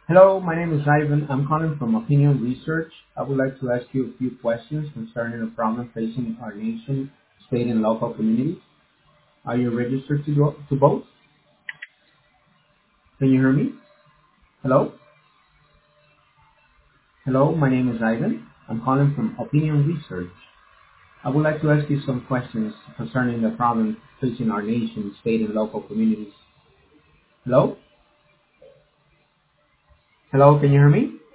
Hello, my name is Ivan. I'm calling from Opinion Research. I would like to ask you a few questions concerning a problem facing our nation, state, and local communities. Are you registered to vote? Can you hear me? Hello? Hello, my name is Ivan. I'm calling from Opinion Research. I would like to ask you some questions concerning the problem facing our nation, state, and local communities. Hello? Hello, can you hear me?